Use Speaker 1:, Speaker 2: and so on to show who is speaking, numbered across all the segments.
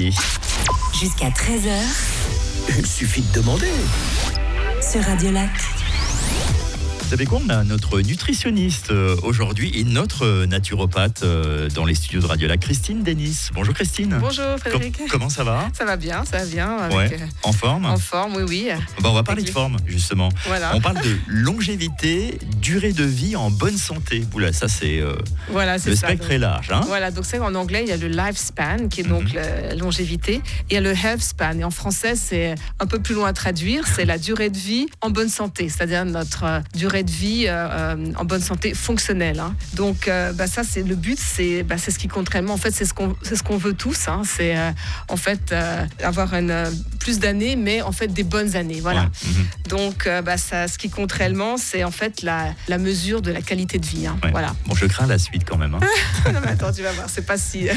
Speaker 1: santé.
Speaker 2: Jusqu'à 13h.
Speaker 3: Il suffit de demander.
Speaker 2: Sur Radio Lac.
Speaker 1: Vous savez quoi, on a notre nutritionniste aujourd'hui et notre naturopathe dans les studios de Radio Lac, Christine Denis. Bonjour Christine.
Speaker 4: Bonjour Frédéric.
Speaker 1: Comment ça va ?
Speaker 4: Ça va bien. Avec,
Speaker 1: ouais. En forme ?
Speaker 4: En forme, oui.
Speaker 1: On va parler de forme, justement.
Speaker 4: Voilà.
Speaker 1: On parle de longévité, durée de vie en bonne santé. Oula, ça c'est...
Speaker 4: Voilà, c'est
Speaker 1: le
Speaker 4: ça,
Speaker 1: spectre
Speaker 4: donc,
Speaker 1: est large. Hein.
Speaker 4: voilà, donc c'est en anglais, il y a le lifespan, qui est donc la longévité, et il y a le health span. Et en français, c'est un peu plus loin à traduire, c'est la durée de vie en bonne santé, c'est-à-dire notre durée de vie en bonne santé fonctionnelle. Hein. Donc ça, c'est le but, c'est ce qui compte réellement. En fait, c'est ce qu'on veut tous. Hein. C'est en fait avoir plus d'années, mais en fait des bonnes années. Voilà. Ouais. Donc ça, ce qui compte réellement, c'est en fait la mesure de la qualité de vie. Hein.
Speaker 1: Ouais.
Speaker 4: Voilà.
Speaker 1: Bon, je crains la suite quand même. Hein.
Speaker 4: Non mais attends, tu vas voir, c'est pas si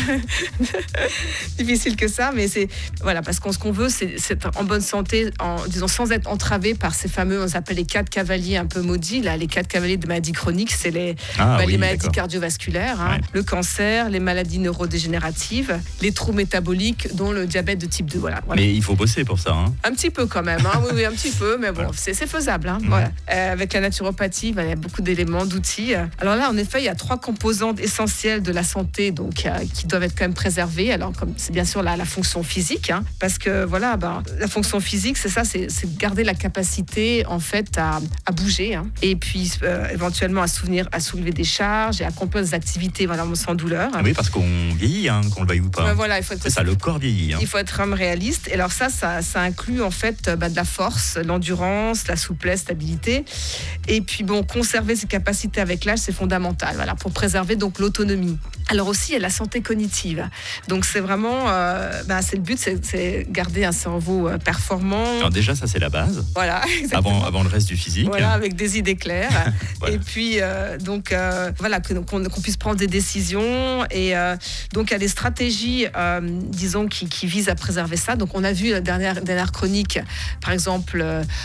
Speaker 4: difficile que ça, mais c'est voilà, parce que ce qu'on veut, c'est être en bonne santé, disons sans être entravé par ces fameux, on s'appelle les 4 cavaliers un peu maudits là, les 4 cavaliers de maladies chroniques, c'est les maladies cardiovasculaires, hein, le cancer, les maladies neurodégénératives, les troubles métaboliques, dont le diabète de type 2. Voilà.
Speaker 1: Mais il faut bosser pour ça. Hein.
Speaker 4: Un petit peu quand même, hein, oui, un petit peu, mais bon, c'est faisable. Hein, voilà. Avec la naturopathie, il y a beaucoup d'éléments, d'outils. Alors là, en effet, il y a 3 composantes essentielles de la santé, donc qui doivent être quand même préservées. Alors, comme c'est bien sûr la fonction physique, hein, parce que voilà, la fonction physique, c'est ça, c'est garder la capacité en fait à bouger, hein, et puis éventuellement à soulever des charges et à accomplir des activités sans douleur.
Speaker 1: Oui, parce qu'on vieillit, hein, qu'on le veuille ou pas.
Speaker 4: Voilà, il faut être
Speaker 1: c'est ça, le corps vieillit. Hein.
Speaker 4: Il faut être homme réaliste. Et alors ça inclut en fait de la force, l'endurance, la souplesse, la stabilité. Et puis conserver ses capacités avec l'âge, c'est fondamental. Voilà, pour préserver donc l'autonomie. Alors aussi, il y a la santé cognitive. Donc c'est vraiment, c'est le but, c'est garder un cerveau performant.
Speaker 1: Alors déjà, ça c'est la base.
Speaker 4: Voilà, exactement.
Speaker 1: Avant le reste du physique.
Speaker 4: Voilà, avec des idées claires.
Speaker 1: Voilà.
Speaker 4: Et puis qu'on puisse prendre des décisions. Et donc il y a des stratégies, disons, qui visent à préserver ça. Donc on a vu la dernière chronique, par exemple,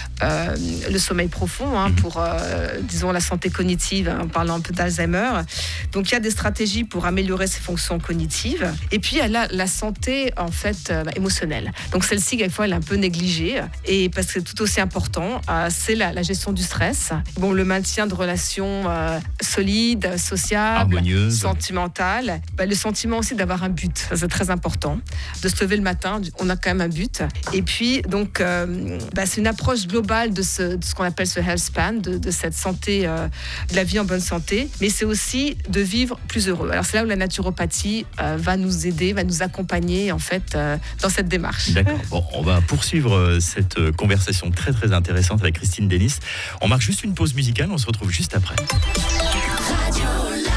Speaker 4: le sommeil profond, hein, pour, disons, la santé cognitive, en parlant un peu d'Alzheimer. Donc il y a des stratégies pour améliorer ses fonctions cognitives. Et puis, il y a la santé, en fait, émotionnelle. Donc, celle-ci, quelquefois, elle est un peu négligée. Et parce que c'est tout aussi important, c'est la gestion du stress. Le maintien de relations solides, sociables,
Speaker 1: harmonieuses,
Speaker 4: sentimentales. Le sentiment aussi d'avoir un but. Ça, c'est très important. De se lever le matin, on a quand même un but. Et puis, donc, c'est une approche globale de ce qu'on appelle ce health span, de cette santé, de la vie en bonne santé. Mais c'est aussi de vivre plus heureux. Alors, c'est là où la naturopathie va nous aider, va nous accompagner en fait dans cette démarche.
Speaker 1: D'accord. Bon, on va poursuivre cette conversation très très intéressante avec Christine Denis. On marque juste une pause musicale, on se retrouve juste après.
Speaker 2: Radio Lac.